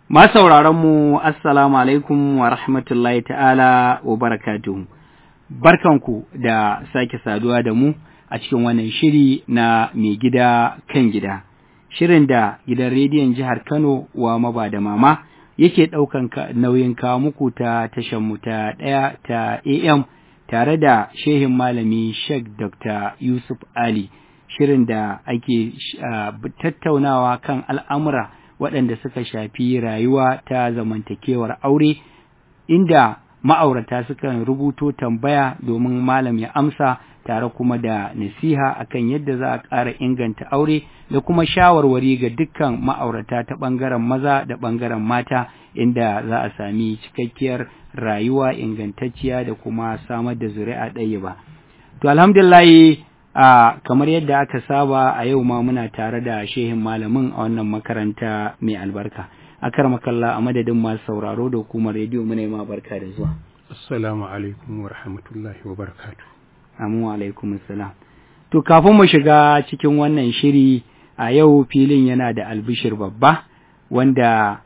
Masauraranmu, Assalamu alaikum wa rahmatullahi ta'ala wa barakatuhu. Barkanku da sake saduwa da mu a cikin wannan shiri na mai gida kan gida. Shirin da gidan rediyon jihar Kano wa Maba da Mama yake ɗaukan nauyin kawo muku ta tashanmu ta ɗaya ta AM tare da shehin malami Sheikh Dr. Yusuf Ali. Shirin da ake tattaunawa kan al'amura waɗanda suka shafi rayuwa ta zamantakewar aure, inda ma'aurata sukan rubuto tambaya domin malam ya amsa tare kuma da nasiha akan yadda za a ƙara inganta aure da kuma shawarwari ga dukkan ma'aurata ta ɓangaren maza da ɓangaren mata, inda za a sami cikakkiyar rayuwa ingantacciya da kuma samar da zuri'a ɗayyiba. To alhamdulillahi, kamar yadda aka saba a yau ma muna tare da shehin malamin a wannan makaranta mai albarka. Akar makalla a madadin masu sauraro da hukumar rediyo muna yi ma barka da zuwa. Assalamu alaikum wa rahmatullahi wa barakatu. Amu alaikum assalam. To kafin mu shiga cikin wannan shiri a yau, filin yana da albishir babba wanda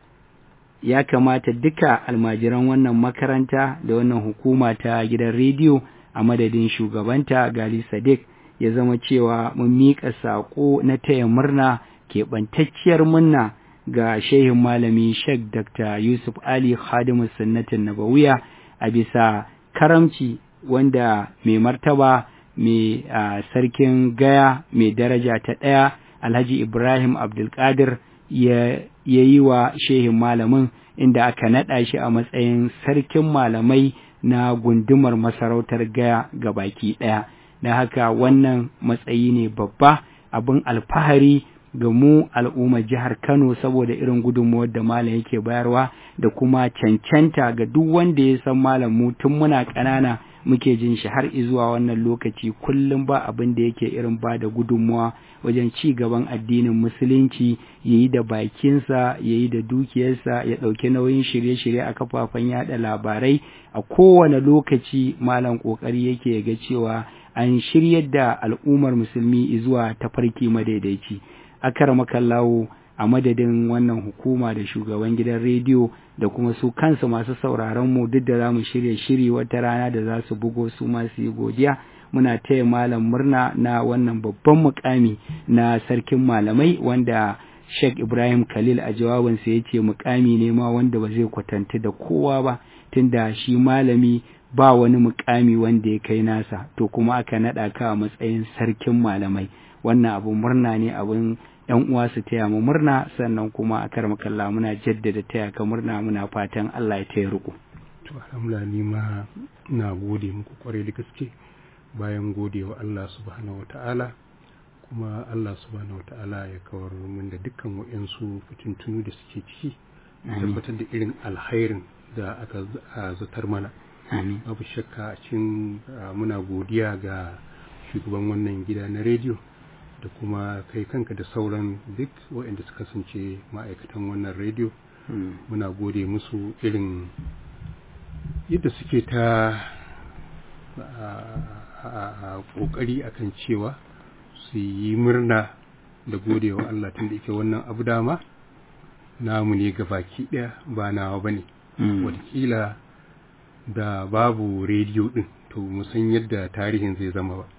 ya kamata duka almajiran wannan makaranta da wannan hukuma ta gidan rediyo a madadin shugabanta Gali Sadiq ya zama cewa mun miƙa saƙo na taya murna, keɓantacciyar murna ga shehin malami Sheikh Dr. Yusuf Ali Khadimus Sunnatin Nabawiya a bisa karamci wanda mai martaba mai sarkin Gaya mai daraja ta ɗaya Alhaji Ibrahim Abdulkadir ya yi wa shehin malamin, inda aka naɗa shi a matsayin sarkin malamai na gundumar masarautar Gaya gabaki ɗaya. Da haka wannan matsayi ne babba, abin alfahari ga mu al'ummar jihar Kano saboda irin gudunmuwar da malam yake bayarwa da kuma cancanta ga duk wanda ya san malam. Mu tun muna ƙanana muke jin shi har izuwa wannan lokaci, kullum ba abin da yake irin ba da gudunmuwa wajen ci gaban addinin musulunci, ya yi da bakinsa, ya yi da dukiyarsa, ya ɗauki nauyin shirye-shirye a kafafen yaɗa labarai. A kowane lokaci malam ƙoƙari yake ga cewa an shiryar da al'ummar musulmi zuwa tafarki madaidaici. Akaramakallahu, a madadin wannan hukuma da shugaban gidan rediyo da kuma su kansu masu sauraron mu, duk da za mu shirya shiri wata rana da za su bugo su ma su yi godiya, muna taya malam murna na wannan babban mukami na sarkin malamai, wanda Sheikh Ibrahim Khalil a jawabinsa ya ce mukami ne ma wanda ba zai kwatanta da kowa ba, tunda shi malami ba wani mukami wanda ya kai nasa, to kuma aka naɗa ka a matsayin sarkin malamai. Wannan abu murna ne, abin ‘yan uwa su taya mu murna, sannan kuma a karmakalla muna jaddada taya ka murna, muna fatan Allah ya taya riko. To alhamdulillah, ni ma na gode muku kwarai da gaske, bayan gode wa Allah subhanahu wa ta'ala, kuma Allah subhanahu wa ta'ala ya kawar min da dukkan wa'yansu fitintunu da suke ciki, tabbatar da irin alkhairin da aka zatar mana. Babu shakka a cikin muna godiya ga shugaban wannan gida na rediyo da kuma kai kanka da sauran duk waɗanda suka kasance ma'aikatan wannan rediyo. Muna gode musu irin yadda suke ta ƙoƙari akan cewa su yi murna da gode wa Allah, tun da yake wannan abu dama namu ne gabaki ɗaya, ba nawa ba ne. Wataƙila da babu rediyo ɗin to musan yadda tarihin zai zama ba.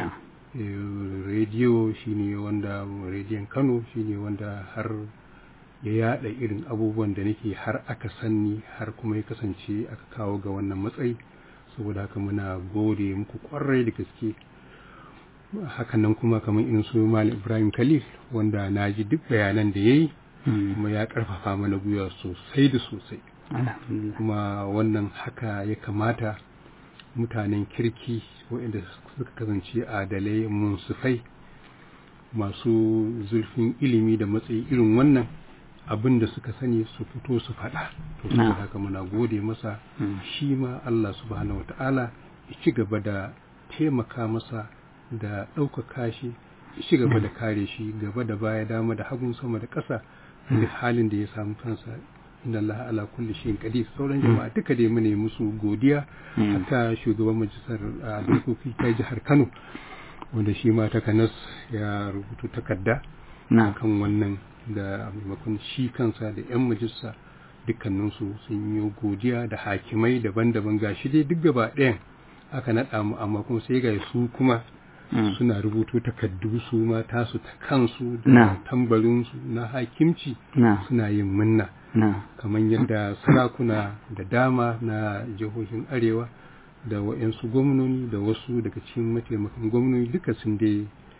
Rediyo shine wanda, rediyon Kano shine wanda har ya yada irin abubuwan da nake, har aka sanni, har kuma ya kasance aka kawo ga wannan matsayi. Saboda haka muna gode muku kwarai da gaske. Hakan nan kuma kamar irin su Malam Ibrahim Khalil, wanda na ji duk bayanan da ya yi, kuma ya karfafa mana gwiwa sosai da sosai. Kuma wannan haka ya kamata mutanen kirki waɗanda suka kasance adalai, munsufai, masu zurfin ilimi da matsayi irin wannan, abin da suka sani su fito su faɗa. To saboda haka muna gode masa, shi ma Allah subhanahu wata'ala ya ci gaba da taimaka masa da ɗaukaka shi, ya ci gaba da kare shi gaba da baya, dama da hagun, sama da ƙasa, da halin da ya samu kansa. Inna Allah ala kulli shay'in qadir. Sauran jama'a duka dai mune musu godiya, hatta shugaban majalisar dokoki ta jihar Kano, wanda shi ma takanas ya rubuta takarda kan wannan, da maimakon shi kansa da 'yan majalisa dukkaninsu sun yi godiya da hakimai daban-daban gashi dai duk gaba ɗayan aka naɗa mu amma kuma sai ga su kuma suna rubuto takardu su ma tasu ta kansu da tambarinsu na hakimci suna yin munna kamar yadda sarakuna da dama na jihohin arewa da wa'yansu gwamnoni da wasu daga cikin mataimakan gwamnoni duka sun dai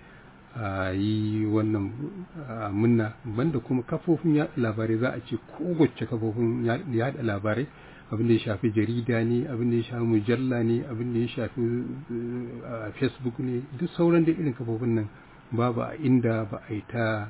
yi wannan munna banda kuma kafofin yaɗa labarai za a ce kowace kafofin yaɗa labarai abin da ya shafi jarida ne abin da ya shafi mujalla ne abin da ya shafi facebook ne duk sauran da irin kafofin nan babu a inda ba a yi ta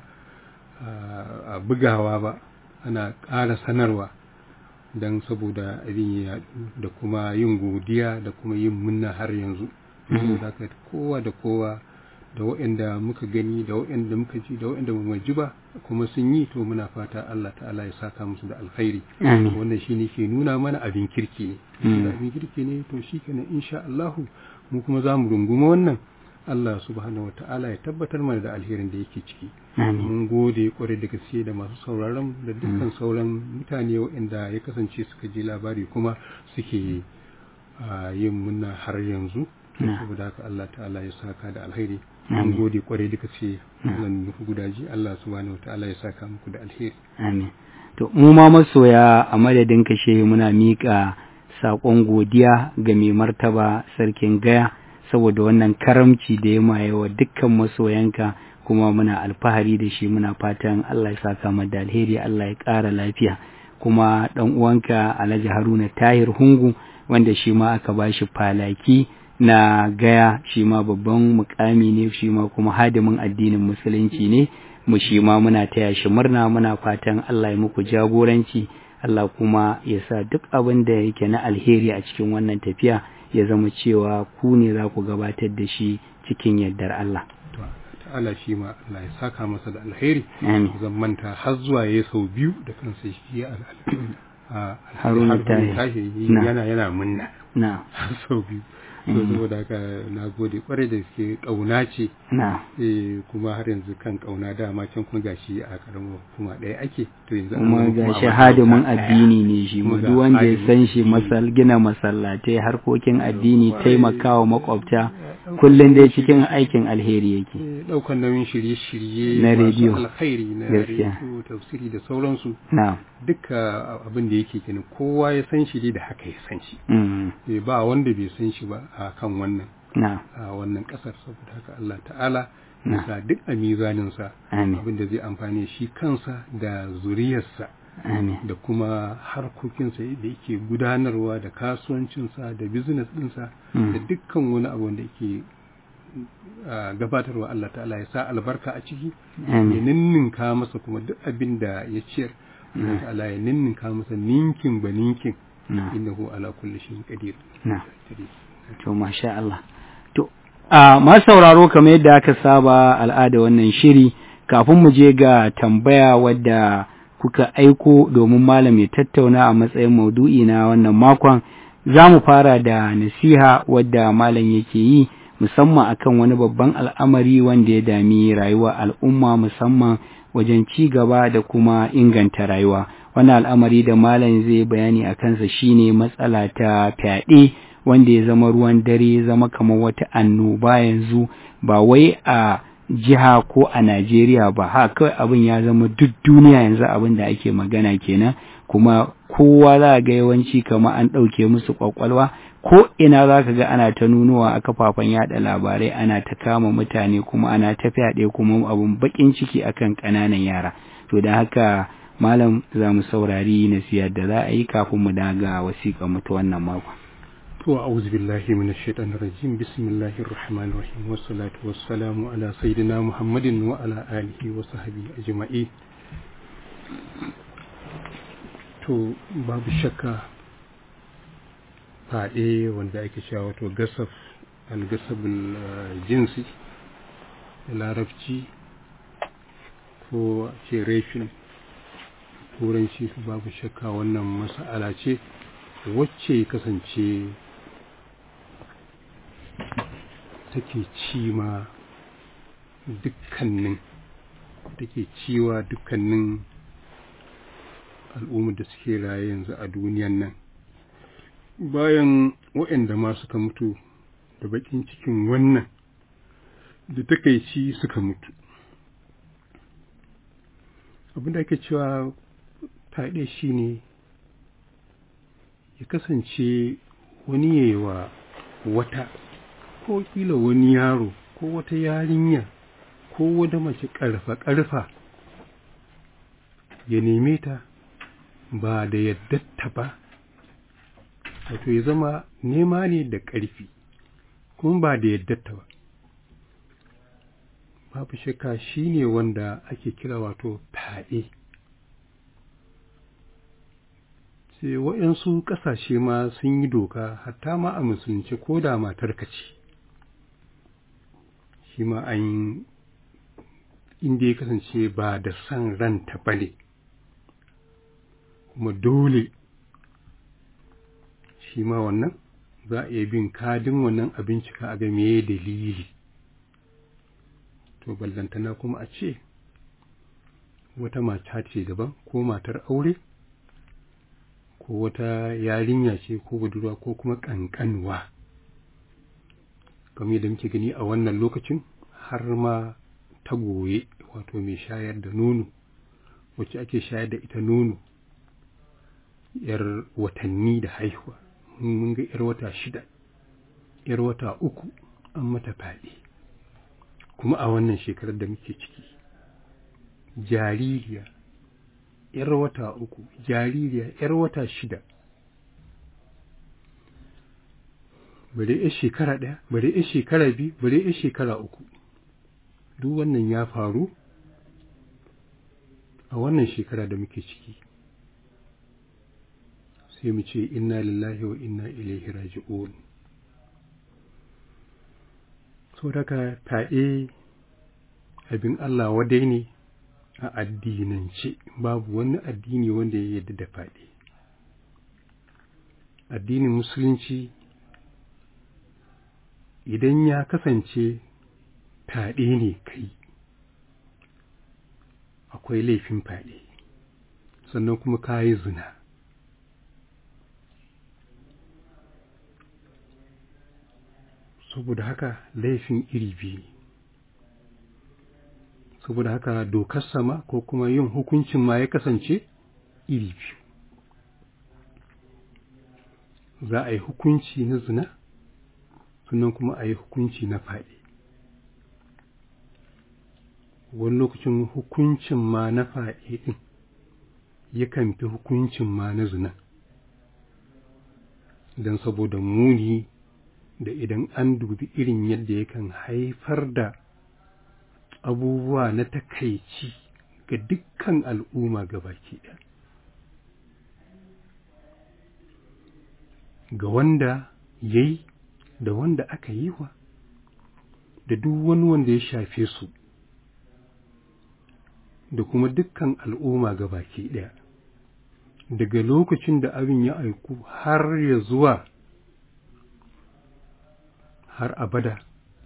bugawa ba ana ƙara sanarwa don saboda abin ya yaɗu da kuma yin godiya da kuma yin munna har yanzu saboda kowa da kowa da waɗanda muka gani da waɗanda muka ji da waɗanda mu ji ba kuma sun yi to muna fata Allah ta'ala ya saka musu da alkhairi wannan shine ke nuna mana abin kirki ne abin kirki ne to shikenan insha Allah mu kuma za mu runguma wannan Allah subhanahu wata'ala ya tabbatar mana da alherin da yake ciki mun gode kwarai da gaske da masu sauraron da dukkan sauran mutane waɗanda ya kasance suka ji labari kuma suke yin munna har yanzu saboda haka Allah ta'ala ya saka da alheri mun gode kwarai duka ce wannan nufi gudaji Allah subhanahu wataala ya saka muku da alheri amin to mu ma masoya a madadin kashe muna mika sakon godiya ga mai martaba sarkin Gaya saboda wannan karamci da ya maye wa dukkan masoyanka kuma muna alfahari da shi muna fatan Allah ya saka mu da alheri Allah ya ƙara lafiya kuma dan uwanka Alhaji Haruna Tahir Hungu wanda shi ma aka bashi falaki na Gaya shi ma babban mukami ne shi ma kuma hadimin addinin musulunci ne mu shi ma muna taya shi murna muna fatan Allah ya muku jagoranci Allah kuma ya sa duk abin da yake na alheri a cikin wannan tafiya ya zama cewa ku ne za ku gabatar da shi cikin yardar Allah ta'ala shi ma Allah ya saka masa da alheri zan manta har zuwa ya sau biyu da kansa shi Haruna Tahir yana munna sau biyu saboda haka na gode kwarai da suke kauna ce kuma har yanzu kan kauna dama can kuma gashi a karamin kuma ɗaya ake to yanzu kuma gashi hadimin addini ne shi duk wanda ya san shi gina masallatai harkokin addini taimakawa makwabta kullum dai cikin aikin alheri yake daukan nauyin shirye-shirye na rediyo alkhairi na rediyo tafsiri da sauransu duka abin da yake kenan kowa ya san shi da haka ya san shi ba wanda bai san shi ba a kan wannan a wannan kasar saboda haka Allah ta'ala ya sa duk a mizaninsa abin da zai amfane shi kansa da zuriyarsa da kuma harkokinsa da yake gudanarwa da kasuwancinsa da business ɗinsa da dukkan wani abu da yake gabatarwa Allah ta'ala ya sa albarka a ciki ya ninninka masa kuma duk abin da ya ciyar Allah ta'ala ya ninninka masa ninkin ba ninkin innahu ala kulli shay'in qadir to masha Allah to ma sauraro kamar yadda aka saba al'ada wannan shiri kafin mu je ga tambaya wadda kuka aiko domin malam ya tattauna a matsayin maudu'i na wannan makon za mu fara da nasiha wadda malam yake yi musamman akan wani babban al'amari wanda ya dami rayuwar al'umma musamman wajen ci gaba da kuma inganta rayuwa wannan al'amari da malam zai bayani a kansa shine matsala ta fyaɗe wanda ya zama ruwan dare zama kamar wata annoba yanzu ba wai a jiha ko a Najeriya ba ha kawai abin ya zama duk duniya yanzu abin da ake magana kenan kuma kowa za ga yawanci kamar an ɗauke musu kwakwalwa ko ina za ka ga ana ta nunuwa a kafafen yada labarai ana ta kama mutane kuma ana ta fyaɗe kuma abun bakin ciki akan ƙananan yara to da haka malam za mu saurari nasiyar da za a yi kafin mu daga wasiƙa mu ta wannan mako. To a'udhu billahi minash shaitanir rajim bismillahir rahmanir rahim wassalatu wassalamu ala sayyidina Muhammadin wa ala alihi wa sahbihi ajma'in. To babu shakka faɗe wanda ake cewa wato gasaf al-gasabul jinsi da larabci ko ce rafin turanci babu shakka wannan mas'ala ce wacce kasance take ciwa dukkanin al'ummar da suke raye yanzu a duniyan nan, bayan waɗanda ma suka mutu da baƙin cikin wannan da takaici suka mutu. Abin da ake cewa fyaɗe shi ne ya kasance wani yayi wa wata, ko kila wani yaro ko wata yarinya ko wata mace ƙarfa ya neme ta ba da yaddatta ba, wato ya zama nema ne da ƙarfi kuma ba da yaddatta ba. Babu shakka shi ne wanda ake kira wato fyaɗe. Sai waɗansu ƙasashe ma sun yi doka, hatta ma a musulunci, ko da matarka ce, shi ma an, inda ya kasance ba da san ranta ba ne, kuma dole shi ma wannan za a iya bin kadin wannan abinci ka a ga meye dalili. To ballantana kuma a ce wata mata ce daban, ko matar aure, ko wata yarinya ce, ko budurwa, ko kuma ƙanƙanwa, kamar yadda muke gani a wannan lokacin, har ma ta goye, wato mai shayar da nono, wacce ake shayar da ita nono, ‘yar watanni da haihuwa, mun ga ‘yar wata 6, ‘yar wata 3 an mata fyaɗe, kuma a wannan shekarar da muke ciki. Jaririya ‘yar wata 3, jaririya ‘yar wata 6, bare ‘yar shekara 1, bare ‘yar shekara 2, bare ‘yar shekara 3, duk wannan ya faru a wannan shekara da muke ciki. Sai mu ce inna lillahi wa inna ilaihi raji'un. Saboda fyaɗe abin Allah wadai ne a addinance, babu wani addini wanda ya yarda da fyaɗe. Addinin musulunci idan ya kasance fyaɗe ne kai, akwai laifin fyaɗe, sannan kuma ka yi zina. Saboda haka laifin iri biyu ne. Saboda haka dokar sama ko kuma yin hukuncin ma ya kasance iri biyu. Za a yi hukunci na zina, sannan kuma a yi hukunci na fyaɗe. Wani lokacin hukuncin ma na fyaɗe ɗin yakan fi hukuncin ma na zina, don saboda muni, da idan an dubi irin yadda yakan haifar da abubuwa na takaici ga dukkan al'umma gabaki ɗaya, ga wanda ya yi da wanda aka yi wa, da duk wani wanda ya shafe su, da kuma dukkan al'umma gabaki ɗaya, daga lokacin da abin ya aiku har ya zuwa har abada.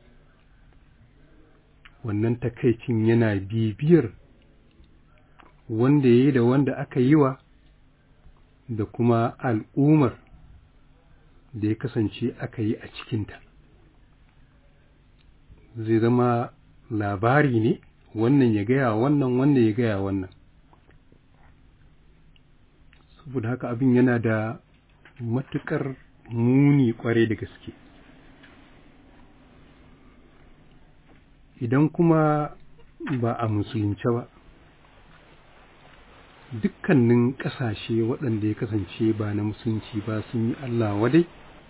Wannan takaicin yana bibiyar wanda ya yi da wanda aka yi wa, da kuma al'ummar da ya kasance aka yi a cikinta. Zai zama labari ne, wannan ya gaya wannan, wannan ya gaya wannan. Saboda haka abin yana da matuƙar muni ƙwarai da gaske. Idan kuma ba a musulunce ba, dukkanin ƙasashe waɗanda ya kasance ba na musulunci ba sun yi Allah wadai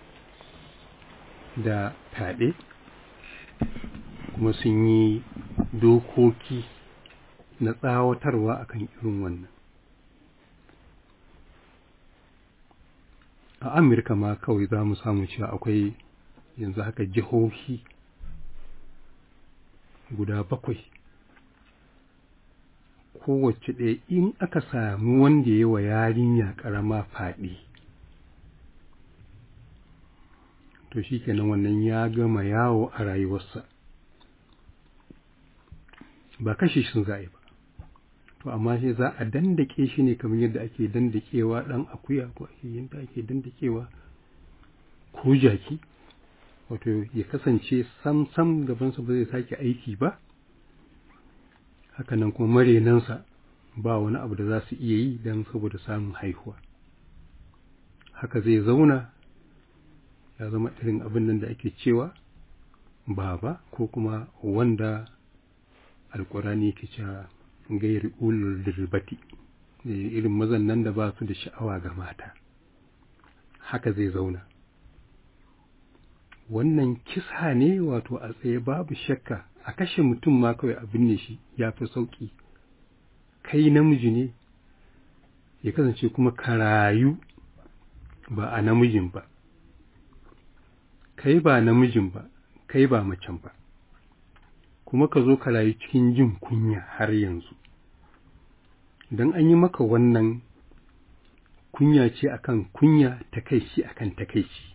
da fyaɗe, kuma sun yi dokoki na tsawatarwa akan irin wannan. A Amurka ma kawai za mu samu cewa akwai yanzu haka jihohi guda 7, kowace ɗaya in aka samu wanda ya wa yarinya ƙarama fyaɗe, to shi kenan wannan ya gama yawo a rayuwarsa, ba kashe shi za a yi ba. To to amma sai za a dandake shi ne kamar yadda ake dandakewa ɗan akuya ko yadda ake dandakewa ko jaki, wato ya kasance sam gabansa ba zai sake aiki ba, hakanan kuma marenansa ba wani abu da za su iya yi don saboda samun haihuwa. Haka zai zauna ya zama irin abin nan da ake cewa baba, ko kuma wanda alkurani ke cewa gairi ulul dirbati, irin mazan nan da ba su da sha'awa ga mata. Haka zai zauna. Wannan kisa ne, wato a tsaye babu shakka. A kashe mutum ma kawai a binne shi ya fi sauƙi. Kai namiji ne ya kasance kuma ka rayu ba a namijin ba, kai ba namijin ba, kai ba macen ba, kuma ka zo ka rayu cikin jin kunya har yanzu. Don an yi maka wannan, kunya ce akan kunya, takaici akan takaici.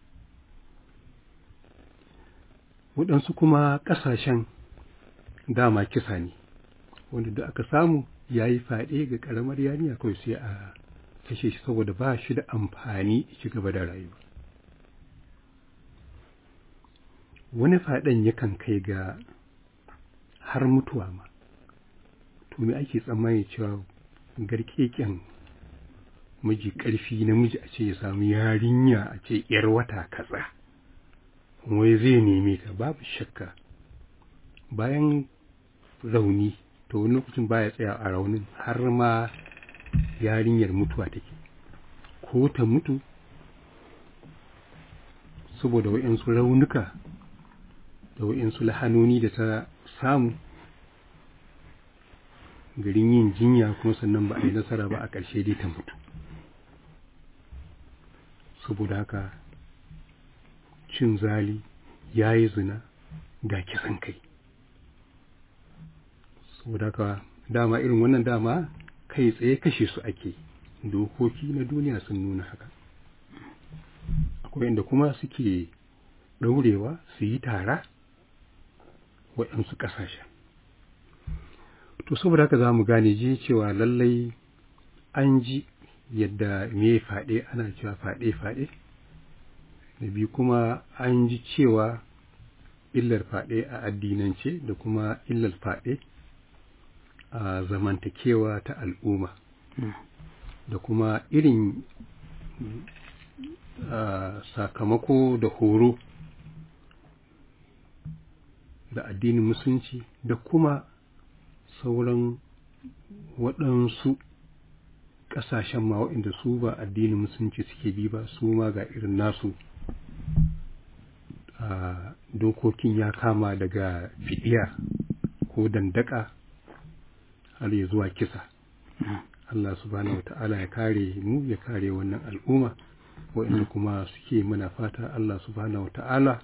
Waɗansu kuma ƙasashen dama kisa ne, wanda da aka samu ya yi faɗe ga ƙaramar yarinya kawai sai a kashe shi saboda ba shi da amfani ci gaba da rayuwa. Wani faɗen yakan kai ga har mutuwa ma. To me ake tsammani cewa garkeken miji ƙarfi namiji a ce ya samu yarinya a ce ‘yar wata kaza, wai zai neme ta? Babu shakka bayan rauni, to wani lokacin baya tsaya a raunin, har ma yarinyar mutuwa take, ko ta mutu saboda wa'insu raunuka da wa'insu lahanoni da ta samu garin yin jinya, kuma sannan ba a yi nasara ba, a ƙarshe dai ta mutu. Saboda haka cin zali, ya yi zina, ga kisan kai. Saboda haka dama irin wannan dama kai tsaye kashe su ake, dokoki na duniya sun nuna haka. Akwai inda kuma suke ɗaurewa su yi tara waɗansu ƙasashen. To saboda haka za mu gane ji cewa lallai an ji yadda me faɗe, ana cewa faɗe. Da biyu kuma an ji cewa illar faɗe a addinance da kuma illar faɗe a zamantakewa ta al'umma, da kuma irin sakamako da horo da addinin musulunci da kuma sauran waɗansu ƙasashen ma waɗanda su ba addinin musulunci suke bi ba, su ma ga irin nasu dokokin, ya kama daga fidiya ko dandaka har ya zuwa kisa. Allah subhanahu wata'ala ya kare mu, ya kare wannan al'umma, waɗanda kuma suke muna fata Allah subhanahu wata'ala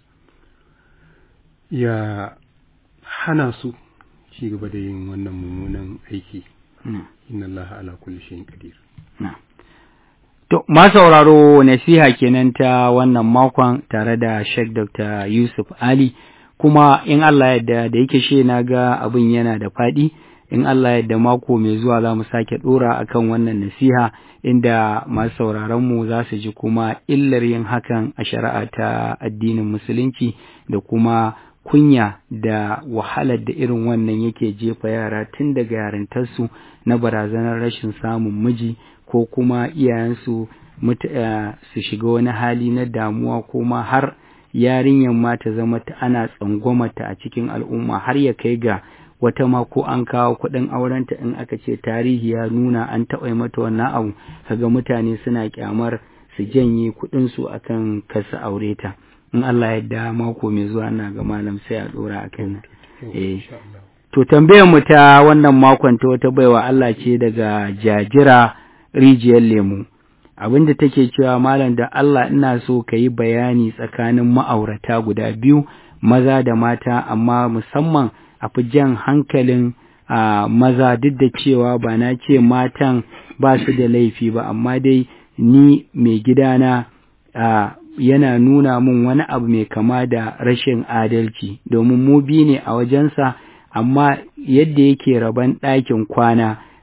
ya hana su ci gaba da yin wannan mummunan aiki. Inna Allah ala kulli shay'in qadir. To, sauraro nasiha kenan ta wannan makon tare da Sheikh Dr. Yusuf Ali, kuma in Allah yadda, da yake she na ga abin yana da faɗi, in Allah yadda mako mai zuwa za mu sake ɗora akan wannan nasiha, inda masu sauraronmu za su ji kuma illar yin hakan a shari'a ta addinin musulunci, da kuma kunya da wahalar da irin wannan yake jefa yara tun daga yarintarsu na barazanar rashin samun miji, ko kuma iyayensu su shiga wani hali na damuwa, ko ma har yarinyar ma ta zama ana tsangwamata a cikin al'umma, har ya kai ga wata ma ko an kawo kuɗin aurenta, in aka ce tarihi ya nuna an taɓa mata wannan abu, kaga mutane suna kyamar su janye kuɗinsu akan kasa aure ta. In Allah yadda mako mai zuwa na ga malam sai a ɗora a kan To tambayar mu ta wannan makon ta wata baiwa Allah ce daga Jajira Rijiyar Lemu. Abinda take cewa malam da Allah ina so ka yi bayani tsakanin ma'aurata guda biyu, maza da mata, amma musamman a fi jan hankalin maza, duk da cewa ba na ce matan ba su da laifi ba, amma dai ni mai gidana yana nuna min wani abu mai kama da rashin adalci, domin mu biyu ne a wajensa, amma yadda yake rabon ɗakin kwana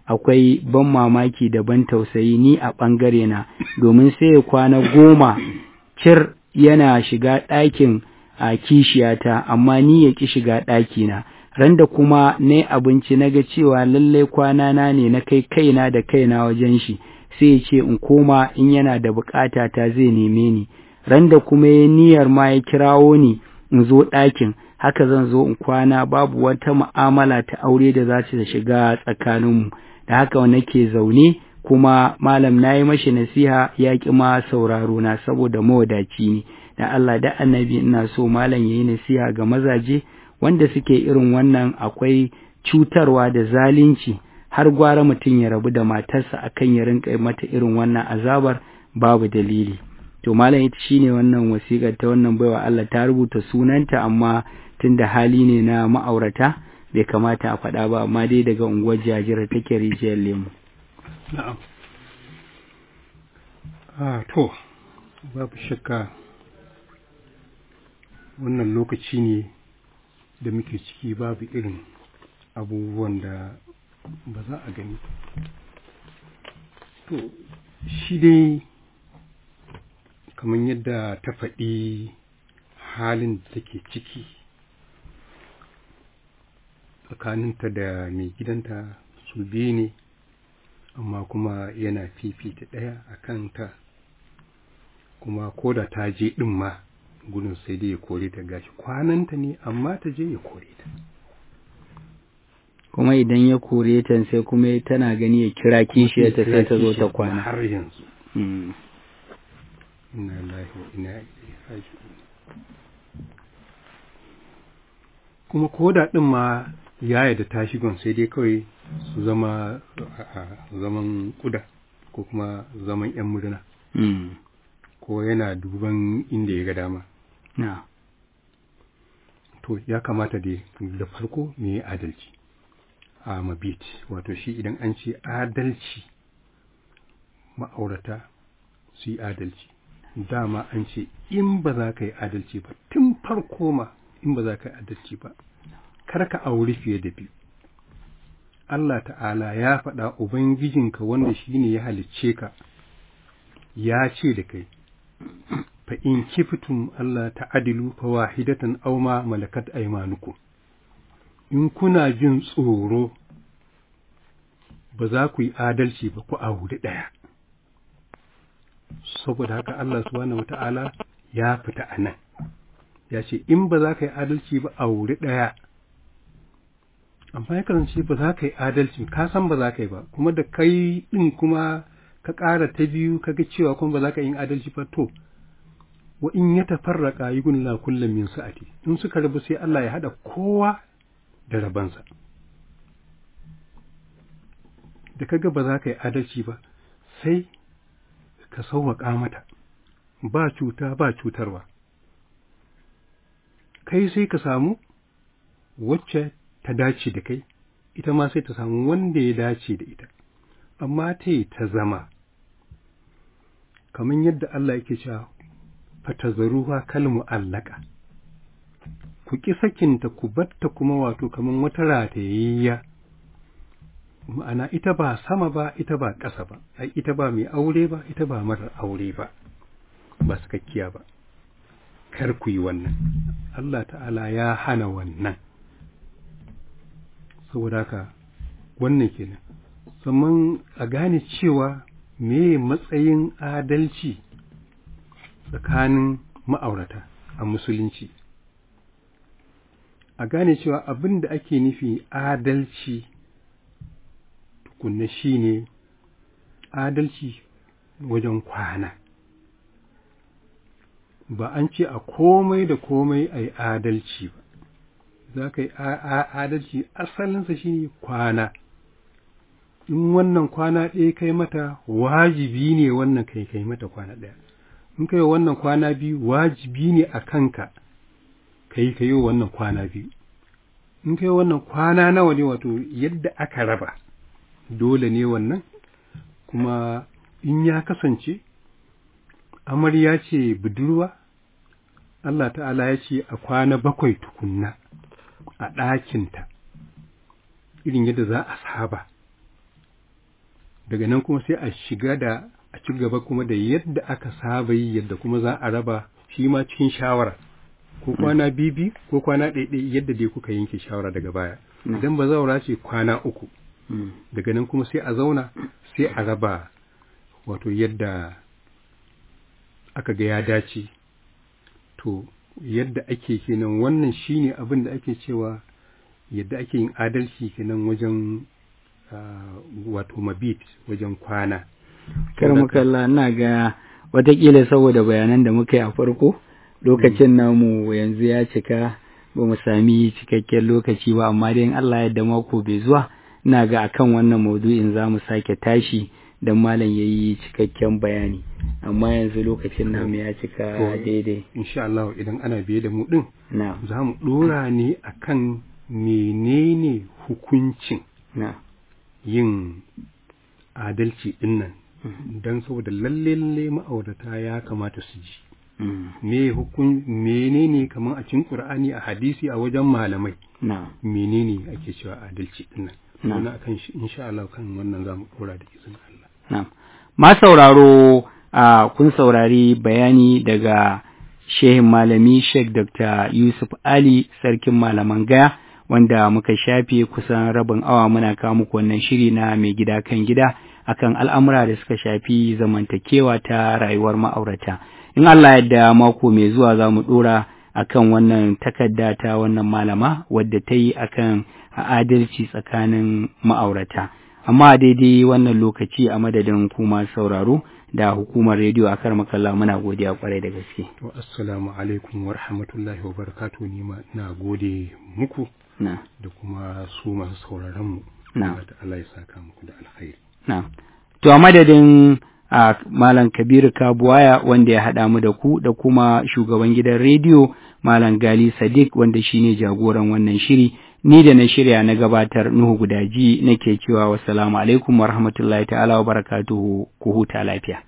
akwai ban mamaki da ban tausayi ni a ɓangare na, domin sai ya kwana 10 cir yana shiga ɗakin a kishiyata, amma ni ya ƙi shiga ɗakina. Randa kuma na abinci na ga cewa lallai kwana na ne na kai kaina da kaina wajen shi, sai ya ce in koma in yana da buƙata ta zai neme ni. Randa kuma ya niyyar ma ya kirawo ni in zo ɗakin, haka zan zo in kwana, babu wata mu'amala ta aure da za ta shiga tsakaninmu. Da haka nake zaune, kuma malam na yi mashi nasiha ya ƙi ma sauraro na saboda mawadaci ne. Da Allah da annabi ina so malam ya yi nasiha ga mazaje wanda suke irin wannan, akwai cutarwa da zalunci, har gwara mutum ya rabu da matarsa akan ya rinƙa mata irin wannan azabar babu dalili. To malam ita shine wannan wasiƙar ta wannan baiwa Allah, ta rubuta sunanta, amma tunda hali ne na ma'aurata bai kamata a faɗa ba, amma dai daga unguwar Jajira take Rijiyar Lemu. Na'am. To babu shakka wannan lokaci ne da muke ciki, babu irin abubuwan da ba za a gani. To shi dai kamar yadda ta faɗi halin da take ciki tsakaninta da mai gidanta, su biyu ne, amma kuma yana fifita ɗaya a kanta, kuma ko da ta je ɗin ma gudun sai dai ya kore ta, gashi kwananta ne amma ta je ya kore ta. Kuma idan ya kore ta sai kuma tana gani ya kira kishiyarta sai ta zo ta kwana. Har yanzu. Inna lillahi wa inna ilaihi raji'un. Kuma ko da ɗin ma ya yarda ta shigon, sai dai kawai su zama zaman kuda ko kuma zaman 'yan murna. Ko yana duban inda ya ga dama. To ya kamata dai da farko ne ya adalci a mabit, wato shi idan an ce adalci, ma'aurata su yi adalci. Dama an ce in ba za ka yi adalci ba, tun farko ma in ba za ka yi adalci ba, kar ka auri fiye da biyu. Allah ta'ala ya faɗa, Ubangijinka wanda shi ne ya halicce ka, ya ce da kai, fa in kiftum Allah ta'adilu fa wahidatan aw ma malakat aymanukum. In kuna jin tsoro ba za ku yi adalci ba, ku auri ɗaya. Saboda haka Allah subhanahu wata'ala ya fita a nan, ya ce in ba za ka yi adalci ba, auri ɗaya. Amma ya kasance ba za ka yi adalci, ka san ba za ka yi ba, kuma da kai ɗin kuma ka ƙara ta biyu ka ga cewa kuma ba za ka yi adalci ba, to wa in ya tafarraka yughni kullum min sa'ati, in suka rabu sai Allah ya haɗa kowa da rabansa. Da kaga ba za ka yi adalci ba, sai ka sauwaƙa mata, ba cuta ba cutarwa. Kai sai ka samu wacce ta dace da kai, ita ma sai ta samu wanda ya dace da ita, amma ta zama kamar yadda Allah yake cewa fatazaruha kal mu'allaka, ku ki sakinta ku batta kuma wato kamar wata ratayayya, ma'ana ita ba sama ba ita ba ƙasa ba, ai ita ba mai aure ba ita ba marar aure ba, ba sakakkiya ba. Kar ku yi wannan, Allah ta'ala ya hana wannan. Saboda haka wannan kenan. Sannan a gane cewa me matsayin adalci tsakanin ma'aurata a musulunci. A gane cewa abin da ake nufi adalci tukunna shine adalci wajen kwana. Ba an ce a komai da komai a yi adalci ba. Za ka yi adalci asalinsa shi ne kwana. In wannan kwana ɗaya kai mata, wajibi ne wannan kai mata kwana ɗaya. In kai wannan kwana biyu, wajibi ne a kanka kai wannan kwana biyu. In kai wannan kwana nawa ne, wato yadda aka raba, dole ne wannan. Kuma in ya kasance amarya ce budurwa, Allah ta'ala ya ce a kwana 7 tukunna a ɗakinta, irin yadda za a saba. daga nan kuma sai a ci gaba kuma da yadda aka saba yi, yadda kuma za a raba shi ma cikin shawara, ko kwana bibi ko kwana ɗaiɗai, yadda dai kuka yanke shawara daga baya. Idan ba zaura ce kwana 3, daga nan kuma sai a zauna sai a raba wato yadda aka ga ya dace. To yadda ake kenan, wannan shine abin da ake cewa yadda ake yin adalci kenan wajen wato mabit, wajen kwana. Karmakalla, ina ga watakila saboda bayanan da muka yi a farko, lokacin namu yanzu ya cika, ba mu sami cikakken lokaci ba, amma dai in Allah ya yarda mako bai zuwa, ina ga akan wannan maudu'in za mu sake tashi don malam ya yi cikakken bayani, amma yanzu lokacin namu ya cika daidai. Insha Allah idan ana biye da mu din, za mu dora ne akan menene hukuncin yin adalci din nan, don saboda lalle ma'aurata ya kamata su ji menene kamar a cikin Qur'ani, a hadisi, a wajen malamai, menene ake cewa adalci din nan. Wannan akan insha Allah kan wannan zamu dora da izinin Allah. Na'am. Ma sauraro, kun saurari bayani daga Shehin Malami Sheikh Dr. Yusuf Ali, sarkin malaman Gaya, wanda muka shafe kusan rabin awa muna kawo muku wannan shiri na mai gida kan gida akan al'amura da suka shafi zamantakewa ta rayuwar ma'aurata. In Allah yadda mako mai zuwa za mu ɗora akan wannan takarda ta wannan malama wadda ta yi akan adalci tsakanin ma'aurata. Amma daidai wannan lokaci a madadin kuma sauraro da hukumar rediyo a Karmakalla muna godiya kwarai da gaske. To assalamu alaikum wa rahmatullahi wa barakatuh, ni ma ina gode muku da kuma su masu sauraron mu. Allah ya saka muku da alkhairi. To a madadin Malam Kabiru Kabuwaya wanda ya haɗa mu da ku, da kuma shugaban gidan rediyo Malam Gali Sadiq wanda shine jagoran wannan shiri, ni da na shirya na gabatar Nuhu Gudaji nake cewa wassalamu alaikum wa rahmatullahi ta'ala wa barakatuhu, ku huta lafiya.